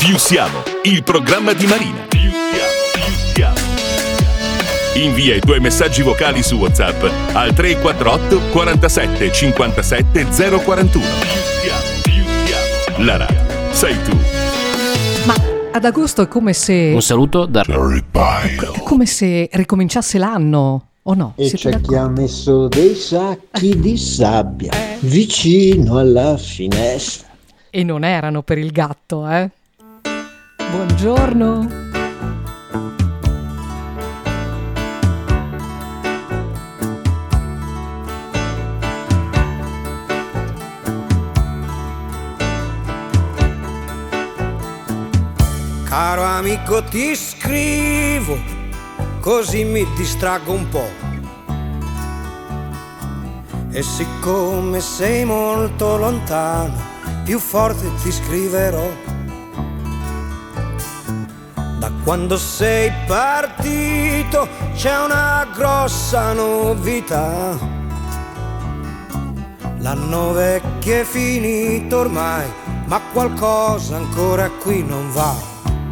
Più siamo, il programma di Marina. Invia i tuoi messaggi vocali su WhatsApp al 348 47 57 041. La radio sei tu. Ma ad agosto è come se... Un saluto da È come se ricominciasse l'anno, o no? E Siete c'è chi d'accordo? ha messo dei sacchi di sabbia vicino alla finestra. E non erano per il gatto, eh? Buongiorno. Caro amico, ti scrivo, così mi distraggo un po'. E siccome sei molto lontano, più forte ti scriverò. Da quando sei partito c'è una grossa novità. L'anno vecchio è finito ormai, ma qualcosa ancora qui non va.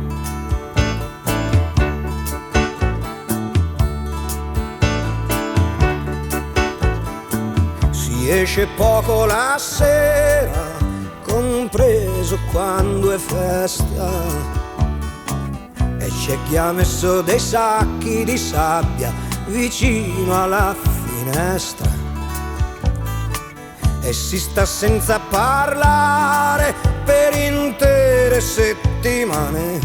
Esce poco la sera, compreso quando è festa, e c'è chi ha messo dei sacchi di sabbia vicino alla finestra, e si sta senza parlare per intere settimane,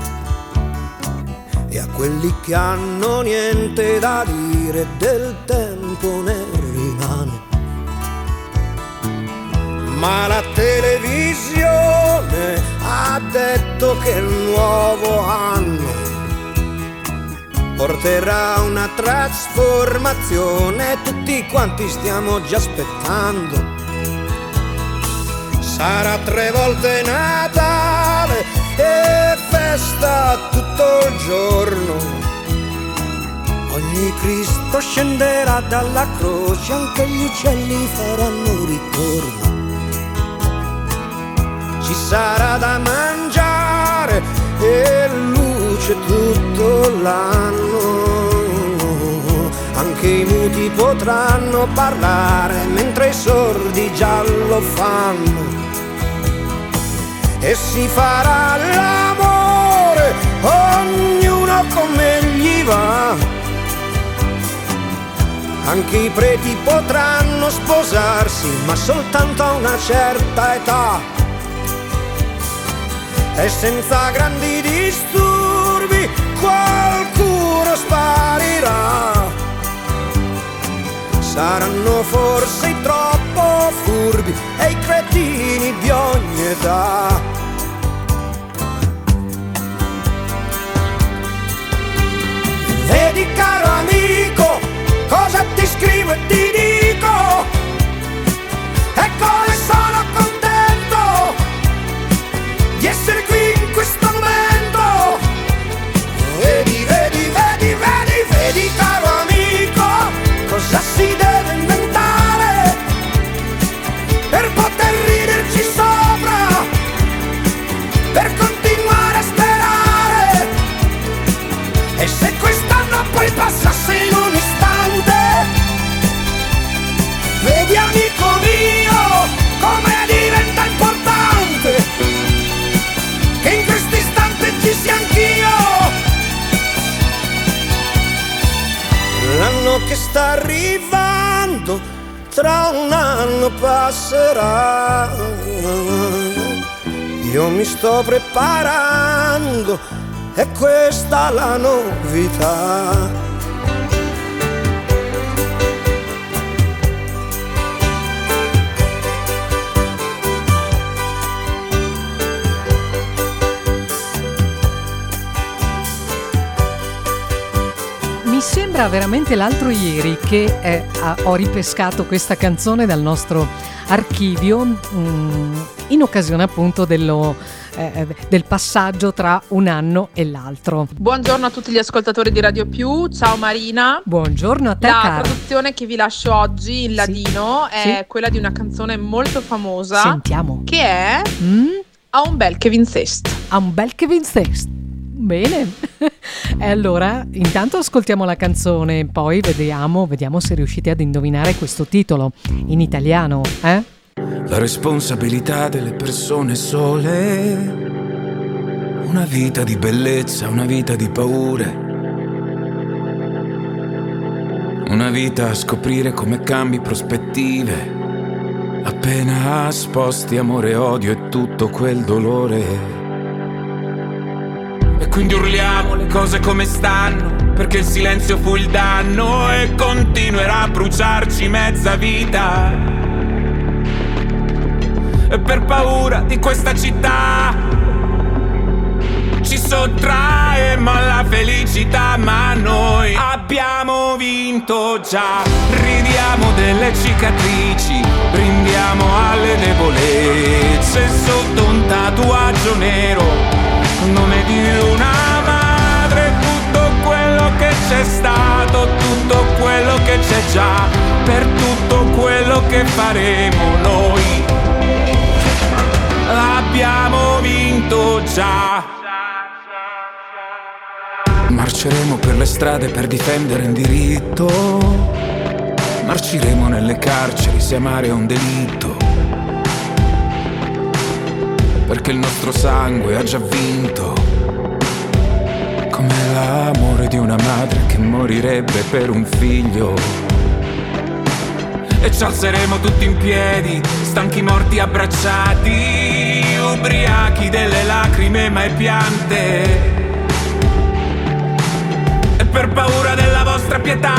e a quelli che hanno niente da dire del tempo ne rimane. Ma la televisione ha detto che il nuovo anno porterà una trasformazione, tutti quanti stiamo già aspettando. Sarà 3 volte Natale e festa tutto il giorno. Ogni Cristo scenderà dalla croce, anche gli uccelli faranno ritorno. Ci sarà da mangiare e luce tutto l'anno. Anche i muti potranno parlare mentre i sordi già lo fanno. E si farà l'amore, ognuno come gli va. Anche i preti potranno sposarsi, ma soltanto a una certa età. E senza grandi disturbi qualcuno sparirà. Saranno forse i troppo furbi e i cretini di ogni età. Vedi caro amico, cosa ti scrivo e ti dico, e come sono contento di essere qui in questo momento. Vedi, vedi, vedi, vedi, vedi caro amico, cosa si deve inventare per poter riderci sopra, per continuare a sperare. E se quest'anno poi passasse in un istante, vedi amico mio come diventa importante che in questo istante ci sia anch'io. L'anno che sta arrivando tra un anno passerà. Io mi sto preparando, è questa la novità. Mi sembra veramente l'altro ieri che ho ripescato questa canzone dal nostro archivio in occasione appunto del passaggio tra un anno e l'altro. Buongiorno a tutti gli ascoltatori di Radio Più, ciao Marina. Buongiorno a te, La cara. traduzione che vi lascio oggi in ladino è quella di una canzone molto famosa. Sentiamo. Che è Ha un bel Kevin Sest. Ha un bel Kevin Sest. Bene. E allora, intanto ascoltiamo la canzone, poi vediamo se riuscite ad indovinare questo titolo in italiano, eh? La responsabilità delle persone sole, una vita di bellezza, una vita di paure, una vita a scoprire come cambi prospettive, appena sposti amore, odio e tutto quel dolore. E quindi urliamo le cose come stanno, perché il silenzio fu il danno e continuerà a bruciarci mezza vita. E per paura di questa città ci sottraemmo alla felicità, ma noi abbiamo vinto già. Ridiamo delle cicatrici, brindiamo alle debolezze sotto un tatuaggio nero, nome di una madre. Tutto quello che c'è stato, tutto quello che c'è già, per tutto quello che faremo noi abbiamo vinto già. Marceremo per le strade per difendere il diritto, marciremo nelle carceri se amare è un delitto, perché il nostro sangue ha già vinto, come l'amore di una madre che morirebbe per un figlio. E ci alzeremo tutti in piedi, stanchi morti abbracciati, ubriachi delle lacrime mai piante. E per paura della vostra pietà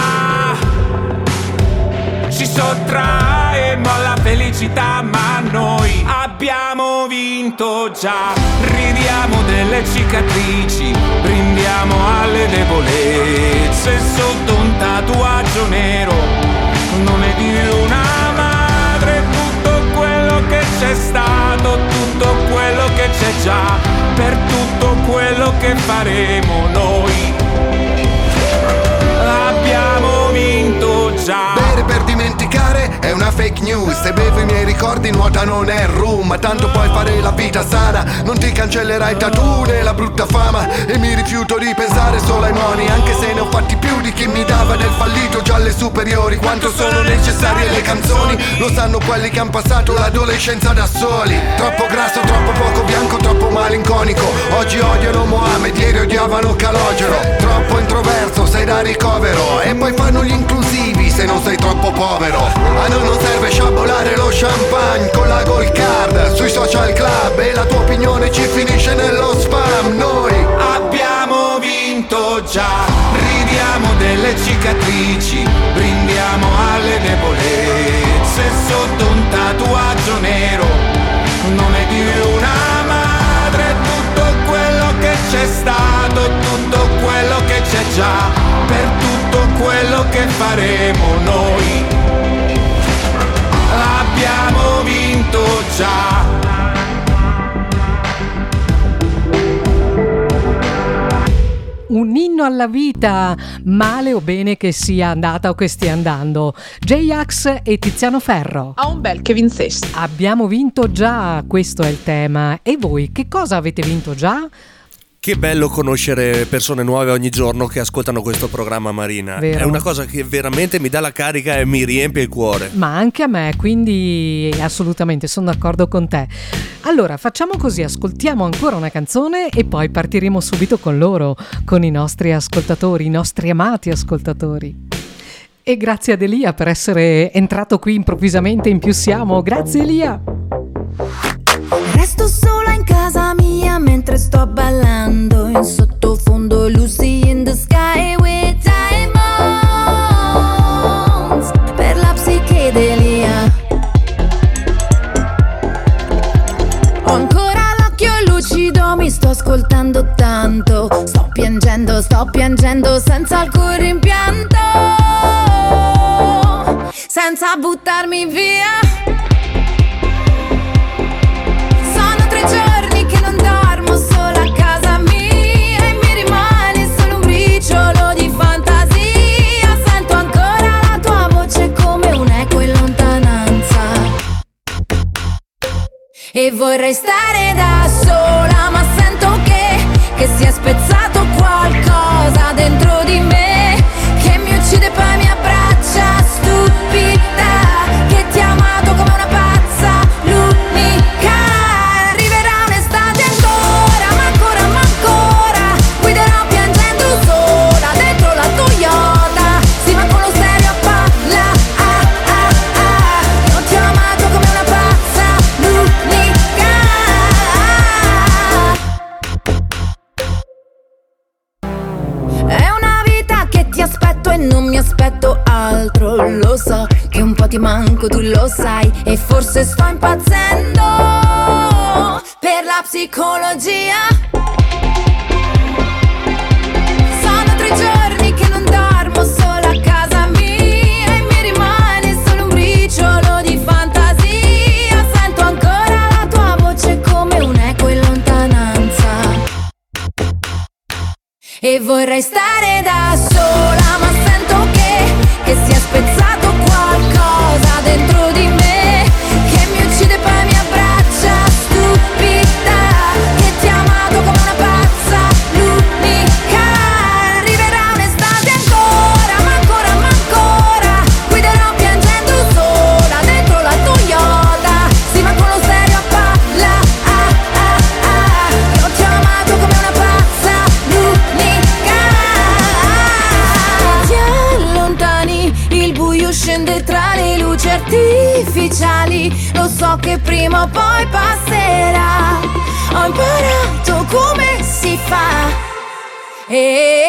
ci sottraemmo alla felicità, ma noi abbiamo vinto già. Ridiamo delle cicatrici, brindiamo alle debolezze sotto un tatuaggio nero, nome di una madre. Tutto quello che c'è stato, tutto quello che c'è già, per tutto quello che faremo noi abbiamo vinto già. Bere per dimenticare è una fake news, se bevo i miei ricordi nuota non è rum, ma tanto puoi fare la vita sana, non ti cancellerai il tattoo né la brutta fama. E mi rifiuto di pensare solo ai moni, anche se ne ho fatti più di chi mi dava del fallito già alle superiori. Quanto sono necessarie le canzoni, lo sanno quelli che han passato l'adolescenza da soli. Troppo grasso, troppo poco bianco, troppo malinconico. Oggi odiano Mohamed, ieri odiavano Calogero. Troppo introverso, sei da ricovero, e poi fanno gli inclusivi se non sei troppo povero. A noi non serve sciabolare lo champagne con la gold card sui social club, e la tua opinione ci finisce nello spam. Noi abbiamo vinto già. Ridiamo delle cicatrici, brindiamo alle debolezze sotto un tatuaggio nero, nome di una madre. Tutto quello che c'è stato, tutto quello che c'è già, per tutto quello che faremo noi abbiamo vinto già. Un inno alla vita, male o bene che sia andata o che stia andando. J-Ax e Tiziano Ferro. Ha un bel Kevin Sest. Abbiamo vinto già, questo è il tema. E voi che cosa avete vinto già? Che bello conoscere persone nuove ogni giorno che ascoltano questo programma, Marina. Vero. È una cosa che veramente mi dà la carica e mi riempie il cuore. Ma anche a me, quindi assolutamente sono d'accordo con te. Allora facciamo così, ascoltiamo ancora una canzone e poi partiremo subito con loro, con i nostri ascoltatori, i nostri amati ascoltatori. E grazie ad Elia per essere entrato qui improvvisamente in Più Siamo. Grazie Elia. Resto sola in casa mia mentre sto ballando in sottofondo Lucy in the Sky with Diamonds per la psichedelia. Ho ancora l'occhio lucido, mi sto ascoltando tanto, sto piangendo senza alcun rimpianto, senza buttarmi via. Giorni che non dormo sola a casa mia e mi rimane solo un briciolo di fantasia. Sento ancora la tua voce come un eco in lontananza e vorrei stare da non mi aspetto altro. Lo so che un po' ti manco, tu lo sai, e forse sto impazzendo per la psicologia. Sono 3 giorni che non dormo sola a casa mia e mi rimane solo un briciolo di fantasia. Sento ancora la tua voce come un eco in lontananza e vorrei stare da sola, ma sento che si è spezzato qualcosa dentro di me, che mi uccide e poi mi abbraccia stupida, che ti ha amato come una pazza, l'unica. Arriverà un'estate ancora, ma ancora, ma ancora, guiderò piangendo sola dentro la Toyota, sì ma con lo stereo a palla, io ti ho amato come una pazza, l'unica. Ti allontani, il buio scende tra le luci artificiali, lo so che prima o poi passerà, ho imparato come si fa.